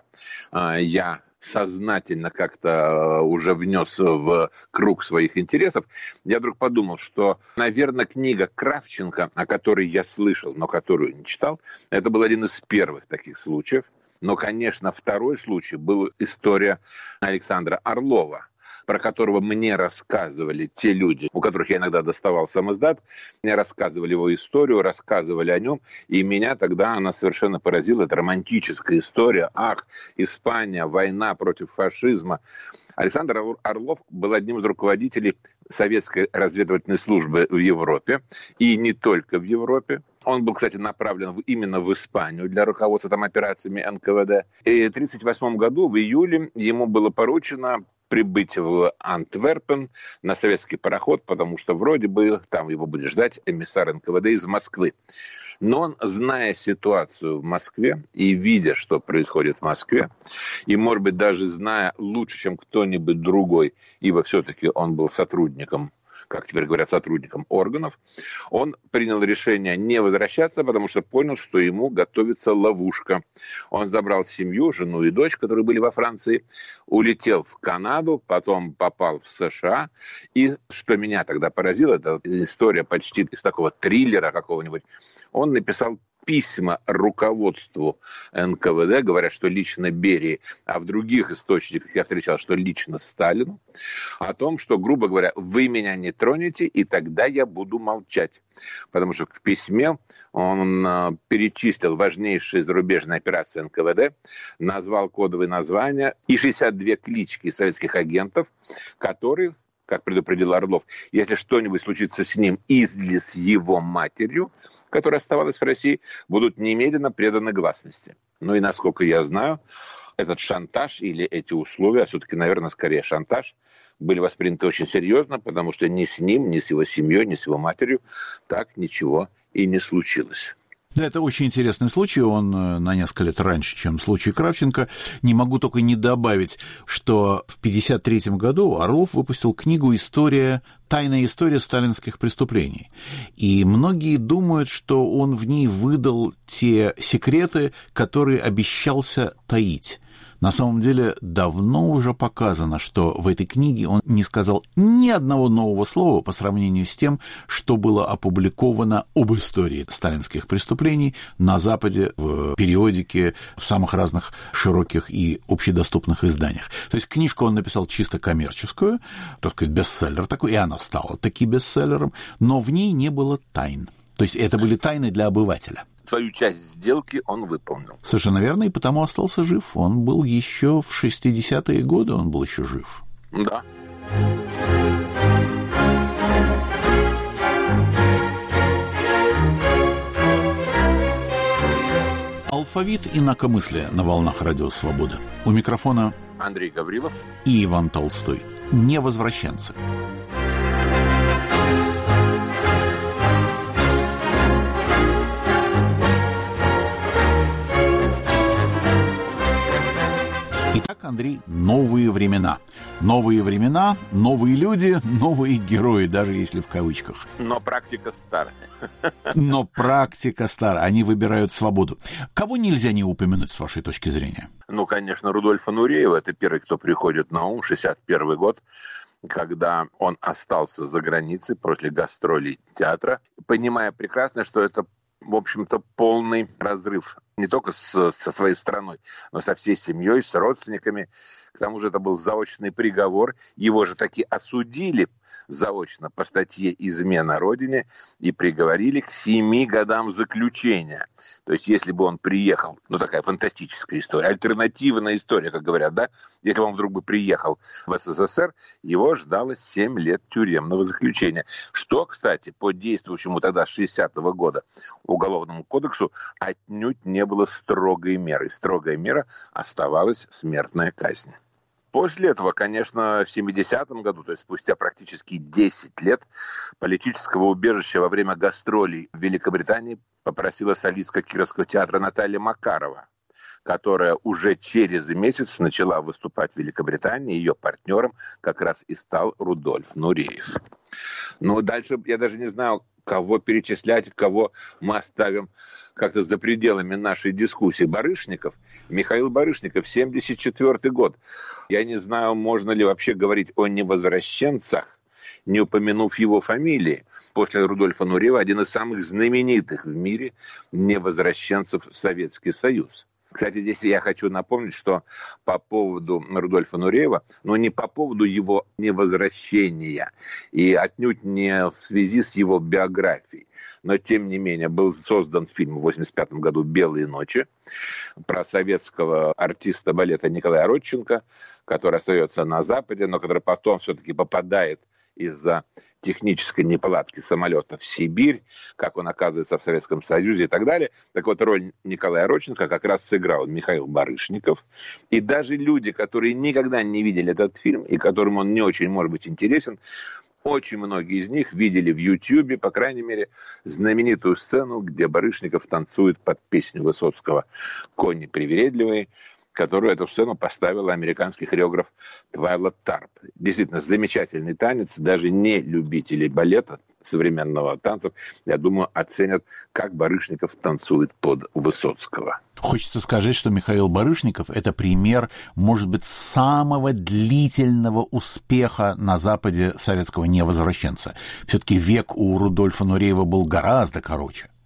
я сознательно как-то уже внес в круг своих интересов, я вдруг подумал, что, наверное, книга Кравченко, о которой я слышал, но которую не читал, это был один из первых таких случаев. Но, конечно, второй случай был история Александра Орлова, про которого мне рассказывали те люди, у которых я иногда доставал самиздат, мне рассказывали его историю, рассказывали о нем, и меня тогда она совершенно поразила. Это романтическая история. Ах, Испания, война против фашизма. Александр Орлов был одним из руководителей советской разведывательной службы в Европе, и не только в Европе. Он был, кстати, направлен именно в Испанию для руководства там операциями эн ка вэ дэ. И в тысяча девятьсот тридцать восьмом году, в июле, ему было поручено прибыть в Антверпен на советский пароход, потому что вроде бы там его будет ждать эмиссар эн ка вэ дэ из Москвы. Но он, зная ситуацию в Москве и видя, что происходит в Москве, и, может быть, даже зная лучше, чем кто-нибудь другой, ибо все-таки он был сотрудником, как теперь говорят, сотрудником органов, он принял решение не возвращаться, потому что понял, что ему готовится ловушка. Он забрал семью, жену и дочь, которые были во Франции, улетел в Канаду, потом попал в США. И что меня тогда поразило, это история почти из такого триллера какого-нибудь, он написал письма руководству эн ка вэ дэ, говорят, что лично Берии, а в других источниках я встречал, что лично Сталину, о том, что, грубо говоря, вы меня не тронете, и тогда я буду молчать. Потому что в письме он перечислил важнейшие зарубежные операции эн ка вэ дэ, назвал кодовые названия и шестьдесят две клички советских агентов, которые, как предупредил Орлов, если что-нибудь случится с ним или с его матерью, которая оставалась в России, будут немедленно преданы гласности. Ну и, насколько я знаю, этот шантаж или эти условия, а все-таки, наверное, скорее шантаж, были восприняты очень серьезно, потому что ни с ним, ни с его семьей, ни с его матерью так ничего и не случилось. Да, это очень интересный случай, он на несколько лет раньше, чем случай Кравченко. Не могу только не добавить, что в пятьдесят третьем году Орлов выпустил книгу «История, тайная история сталинских преступлений». И многие думают, что он в ней выдал те секреты, которые обещался таить. На самом деле, давно уже показано, что в этой книге он не сказал ни одного нового слова по сравнению с тем, что было опубликовано об истории сталинских преступлений на Западе в периодике, в самых разных широких и общедоступных изданиях. То есть книжку он написал чисто коммерческую, так сказать, бестселлер такой, и она стала таки бестселлером, но в ней не было тайн. То есть это были тайны для обывателя. Свою часть сделки он выполнил. Совершенно верно, и потому остался жив. Он был еще в шестидесятые годы, он был еще жив. Да. Алфавит инакомыслия на волнах Радио Свобода. У микрофона Андрей Гаврилов и Иван Толстой. Невозвращенцы. Итак, Андрей, новые времена. Новые времена, новые люди, новые герои, даже если в кавычках. Но практика старая. Но практика старая. Они выбирают свободу. Кого нельзя не упомянуть, с вашей точки зрения? Ну, конечно, Рудольфа Нуреева. Это первый, кто приходит на ум. шестьдесят первый год, когда он остался за границей после гастролей театра, понимая прекрасно, что это, в общем-то, полный разрыв не только с, со своей страной, но со всей семьей, с родственниками. К тому же это был заочный приговор. Его же таки осудили заочно по статье «Измена Родине» и приговорили к семи годам заключения. То есть, если бы он приехал, ну, такая фантастическая история, альтернативная история, как говорят, да, если бы он вдруг бы приехал в эс эс эс эр, его ждало семь лет тюремного заключения. Что, кстати, по действующему тогда шестидесятого года Уголовному кодексу отнюдь не было строгой мерой. Строгая мера оставалась смертная казнь. После этого, конечно, в семидесятом году, то есть спустя практически десять лет, политического убежища во время гастролей в Великобритании попросила солистка Кировского театра Наталья Макарова, которая уже через месяц начала выступать в Великобритании. Ее партнером как раз и стал Рудольф Нуреев. Ну, дальше я даже не знаю, кого перечислять, кого мы оставим как-то за пределами нашей дискуссии. Барышников, Михаил Барышников, семьдесят четвёртый год. Я не знаю, можно ли вообще говорить о невозвращенцах, не упомянув его фамилии. После Рудольфа Нуреева один из самых знаменитых в мире невозвращенцев в Советский Союз. Кстати, здесь я хочу напомнить, что по поводу Рудольфа Нуреева, но не по поводу его невозвращения и отнюдь не в связи с его биографией, но тем не менее был создан фильм в восемьдесят пятом году «Белые ночи» про советского артиста балета Николая Родченко, который остается на Западе, но который потом все-таки попадает из-за технической неполадки самолета в Сибирь, как он оказывается в Советском Союзе и так далее. Так вот, роль Николая Родченко как раз сыграл Михаил Барышников. И даже люди, которые никогда не видели этот фильм, и которым он не очень, может быть, интересен, очень многие из них видели в Ютьюбе, по крайней мере, знаменитую сцену, где Барышников танцует под песню Высоцкого «Кони привередливые», которую эту сцену поставила американский хореограф Твайлот Тарп. Действительно, замечательный танец. Даже не любители балета, современного танцев, я думаю, оценят, как Барышников танцует под Высоцкого. Хочется сказать, что Михаил Барышников – это пример, может быть, самого длительного успеха на Западе советского невозвращенца. Все-таки век у Рудольфа Нуреева был гораздо короче.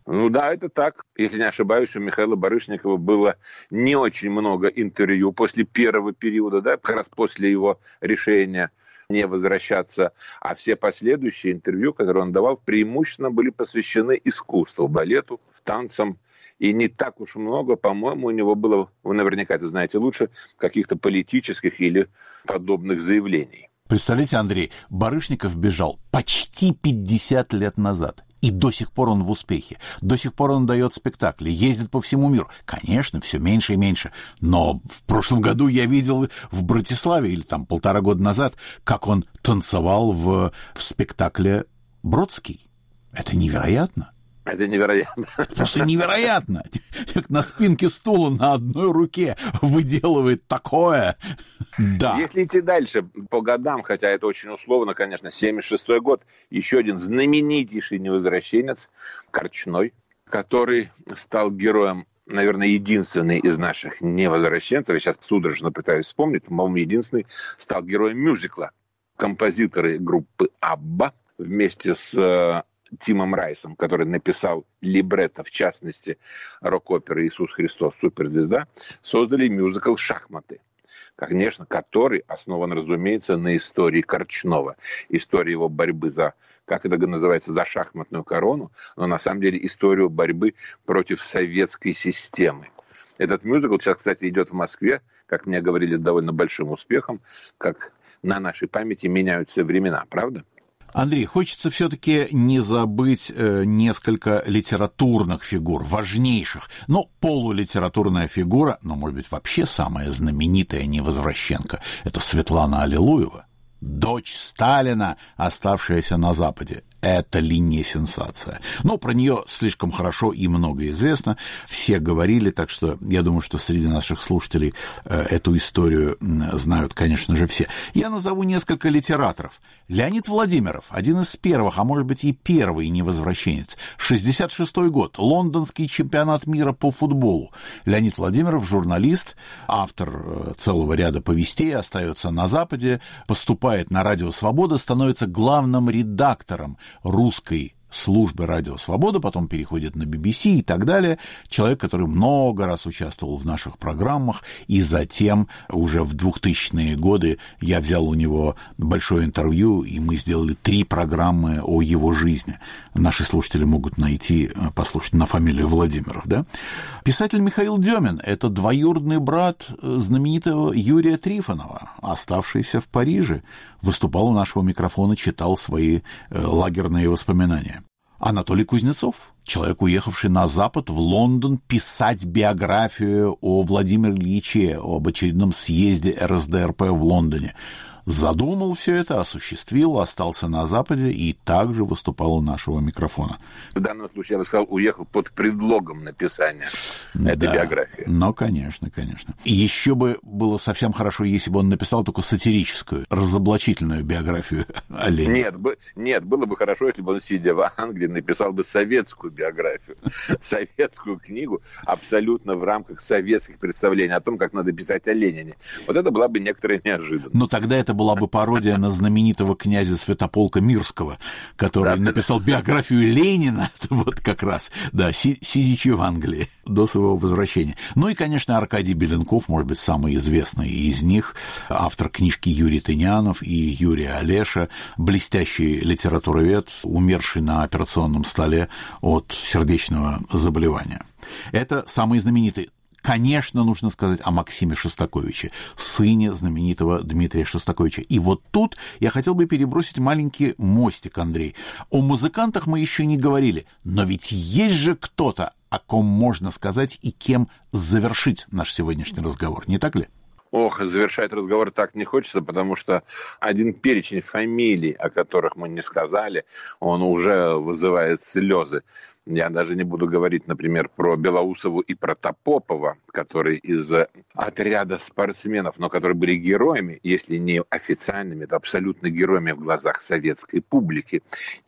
Ну да, это так. Если не ошибаюсь, у Михаила Барышникова было не очень много интервью после первого периода, да, как раз после его решения не возвращаться, а все последующие интервью, которые он давал, преимущественно были посвящены искусству, балету, танцам. И не так уж много, по-моему, у него было, вы наверняка это знаете лучше, каких-то политических или подобных заявлений. Представляете, Андрей, Барышников бежал почти пятьдесят лет назад. И до сих пор он в успехе. До сих пор он дает спектакли, ездит по всему миру. Конечно, все меньше и меньше. Но в прошлом году я видел в Братиславе, или там полтора года назад, как он танцевал в, в спектакле «Бродский». Это невероятно. Это невероятно. Просто невероятно. На спинке стула на одной руке выделывает такое. Да. Если идти дальше по годам, хотя это очень условно, конечно, семьдесят шестой год, еще один знаменитейший невозвращенец Корчной, который стал героем, наверное, единственный из наших невозвращенцев, я сейчас судорожно пытаюсь вспомнить, по-моему, единственный, стал героем мюзикла. Композиторы группы «Абба» вместе с Тимом Райсом, который написал либретто, в частности, рок-оперы «Иисус Христос. Суперзвезда», создали мюзикл «Шахматы», конечно, который основан, разумеется, на истории Корчнова, истории его борьбы за, как это называется, за шахматную корону, но на самом деле историю борьбы против советской системы. Этот мюзикл сейчас, кстати, идет в Москве, как мне говорили, довольно большим успехом, как на нашей памяти меняются времена, правда? Андрей, хочется все-таки не забыть э, несколько литературных фигур, важнейших. Но полулитературная фигура, но, может быть, вообще самая знаменитая невозвращенка, это Светлана Аллилуева, дочь Сталина, оставшаяся на Западе. Это ли не сенсация? Но про нее слишком хорошо и много известно. Все говорили, так что я думаю, что среди наших слушателей э, эту историю э, знают, конечно же, все. Я назову несколько литераторов. Леонид Владимиров, один из первых, а может быть и первый невозвращенец. шестьдесят шестой год, лондонский чемпионат мира по футболу. Леонид Владимиров, журналист, автор целого ряда повестей, остается на Западе, поступает на Радио Свобода, становится главным редактором русской службы Радио Свобода, потом переходит на би би си и так далее. Человек, который много раз участвовал в наших программах, и затем уже в двухтысячные годы я взял у него большое интервью, и мы сделали три программы о его жизни. Наши слушатели могут найти, послушать на фамилию Владимиров, да? Писатель Михаил Демин – это двоюродный брат знаменитого Юрия Трифонова, оставшийся в Париже, выступал у нашего микрофона, читал свои лагерные воспоминания. Анатолий Кузнецов, человек, уехавший на Запад, в Лондон, писать биографию о Владимире Ильиче, об очередном съезде эр эс дэ эр пэ в Лондоне. Задумал все это, осуществил, остался на Западе и также выступал у нашего микрофона. В данном случае, я бы сказал, уехал под предлогом написания этой да, биографии. Ну, конечно, конечно. И еще бы было совсем хорошо, если бы он написал только сатирическую, разоблачительную биографию о Ленине. Нет, бы, нет, было бы хорошо, если бы он, сидя в Англии, написал бы советскую биографию, советскую книгу, абсолютно в рамках советских представлений о том, как надо писать о Ленине. Вот это была бы некоторая неожиданность. Но тогда это была бы пародия на знаменитого князя Святополка Мирского, который да, написал биографию Ленина, вот как раз, да, сидячи в Англии до своего возвращения. Ну и, конечно, Аркадий Беленков, может быть, самый известный из них, автор книжки Юрий Тынянов и Юрий Олеша, блестящий литературовед, умерший на операционном столе от сердечного заболевания. Это самый знаменитый. Конечно, нужно сказать о Максиме Шостаковиче, сыне знаменитого Дмитрия Шостаковича. И вот тут я хотел бы перебросить маленький мостик, Андрей. О музыкантах мы еще не говорили, но ведь есть же кто-то, о ком можно сказать и кем завершить наш сегодняшний разговор, не так ли? Ох, завершать разговор так не хочется, потому что один перечень фамилий, о которых мы не сказали, он уже вызывает слезы. Я даже не буду говорить, например, про Белоусову и про Топопова, которые из отряда спортсменов, но которые были героями, если не официальными, то абсолютно героями в глазах советской публики,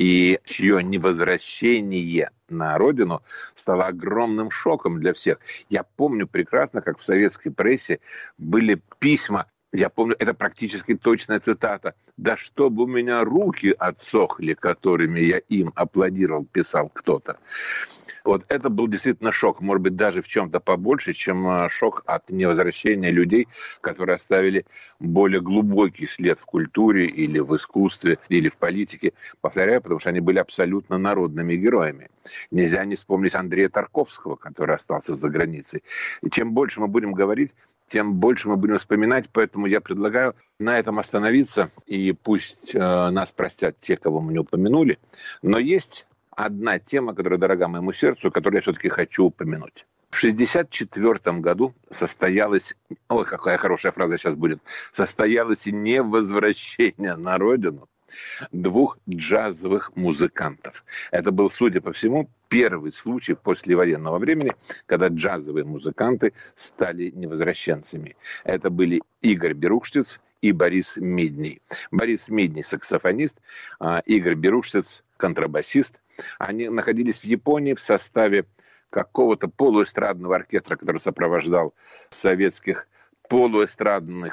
и чье невозвращение на родину стало огромным шоком для всех. Я помню прекрасно, как в советской прессе были письма. Я помню, это практически точная цитата. «Да чтобы у меня руки отсохли, которыми я им аплодировал», писал кто-то. Вот это был действительно шок, может быть, даже в чем-то побольше, чем шок от невозвращения людей, которые оставили более глубокий след в культуре или в искусстве, или в политике. Повторяю, потому что они были абсолютно народными героями. Нельзя не вспомнить Андрея Тарковского, который остался за границей. И чем больше мы будем говорить, тем больше мы будем вспоминать, поэтому я предлагаю на этом остановиться, и пусть э, нас простят те, кого мы не упомянули, но есть одна тема, которая дорога моему сердцу, которую я все-таки хочу упомянуть. В шестьдесят четвёртом году состоялось, ой, какая хорошая фраза сейчас будет, состоялось невозвращение на родину двух джазовых музыкантов. Это был, судя по всему, первый случай после военного времени, когда джазовые музыканты стали невозвращенцами. Это были Игорь Берухштиц и Борис Медний. Борис Медний – саксофонист, а Игорь Берухштиц – контрабасист. Они находились в Японии в составе какого-то полуэстрадного оркестра, который сопровождал советских полуэстрадных,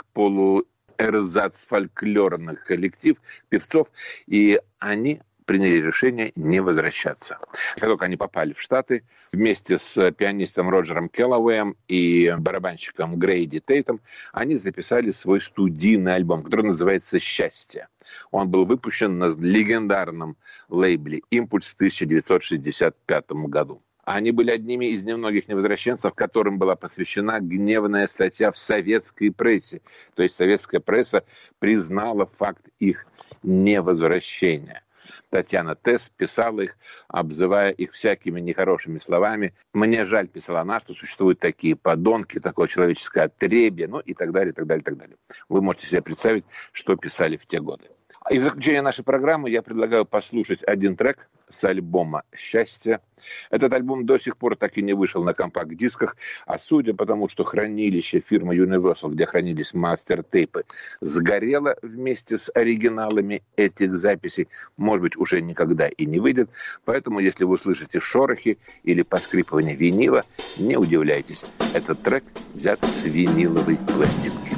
полуэрзац-фольклорных коллектив, певцов, и они приняли решение не возвращаться. Как только они попали в Штаты, вместе с пианистом Роджером Келлоуэем и барабанщиком Грейди Тейтом, они записали свой студийный альбом, который называется «Счастье». Он был выпущен на легендарном лейбле «Импульс» в тысяча девятьсот шестьдесят пятом году. Они были одними из немногих невозвращенцев, которым была посвящена гневная статья в советской прессе. То есть советская пресса признала факт их невозвращения. Татьяна Тесс писала их, обзывая их всякими нехорошими словами. «Мне жаль», писала она, «что существуют такие подонки, такое человеческое отребье», ну и так далее, и так далее, и так далее. Вы можете себе представить, что писали в те годы. И в заключение нашей программы я предлагаю послушать один трек с альбома «Счастье». Этот альбом до сих пор так и не вышел на компакт-дисках, а судя по тому, что хранилище фирмы Universal, где хранились мастер-тейпы, сгорело вместе с оригиналами этих записей, может быть, уже никогда и не выйдет. Поэтому, если вы услышите шорохи или поскрипывание винила, не удивляйтесь. Этот трек взят с виниловой пластинки.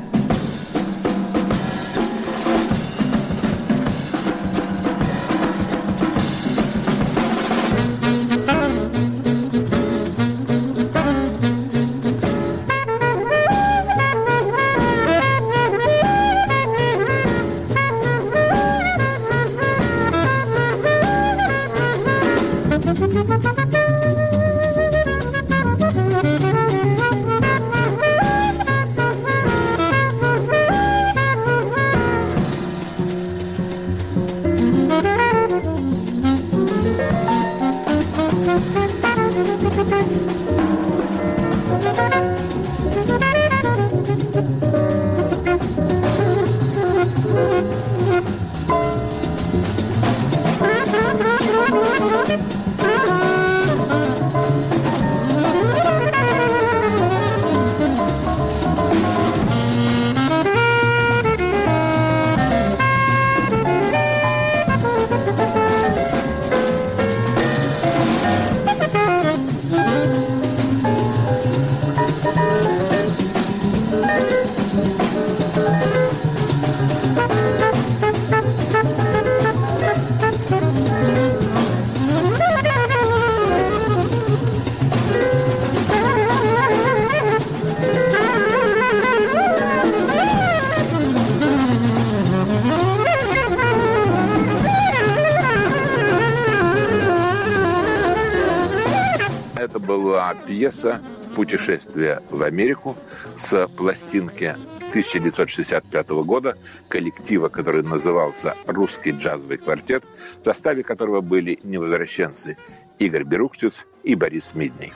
Пьеса «Путешествие в Америку» с пластинки тысяча девятьсот шестьдесят пятого года коллектива, который назывался «Русский джазовый квартет», в составе которого были невозвращенцы Игорь Берухштиц и Борис Медний.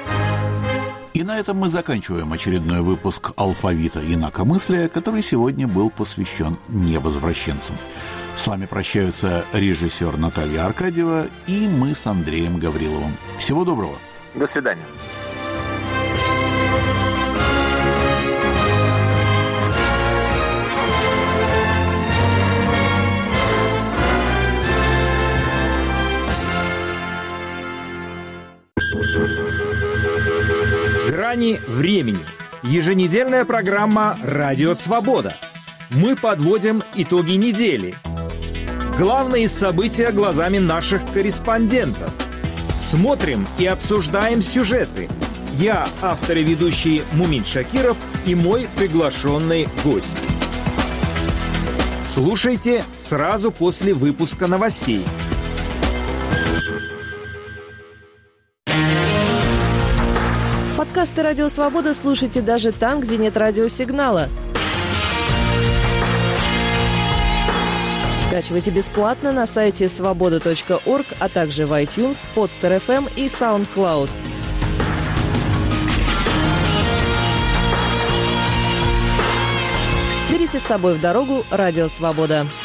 И на этом мы заканчиваем очередной выпуск «Алфавита инакомыслия», который сегодня был посвящен невозвращенцам. С вами прощаются режиссер Наталья Аркадьева и мы с Андреем Гавриловым. Всего доброго. До свидания. «Грани времени». Еженедельная программа «Радио Свобода». Мы подводим итоги недели. Главные события глазами наших корреспондентов. Смотрим и обсуждаем сюжеты. Я, автор и ведущий Мумин Шакиров, и мой приглашенный гость. Слушайте сразу после выпуска новостей. Подкасты «Радио Свобода» слушайте даже там, где нет радиосигнала. Скачивайте бесплатно на сайте свобода точка орг, а также в iTunes, Podster эф эм и SoundCloud. Берите с собой в дорогу «Радио Свобода».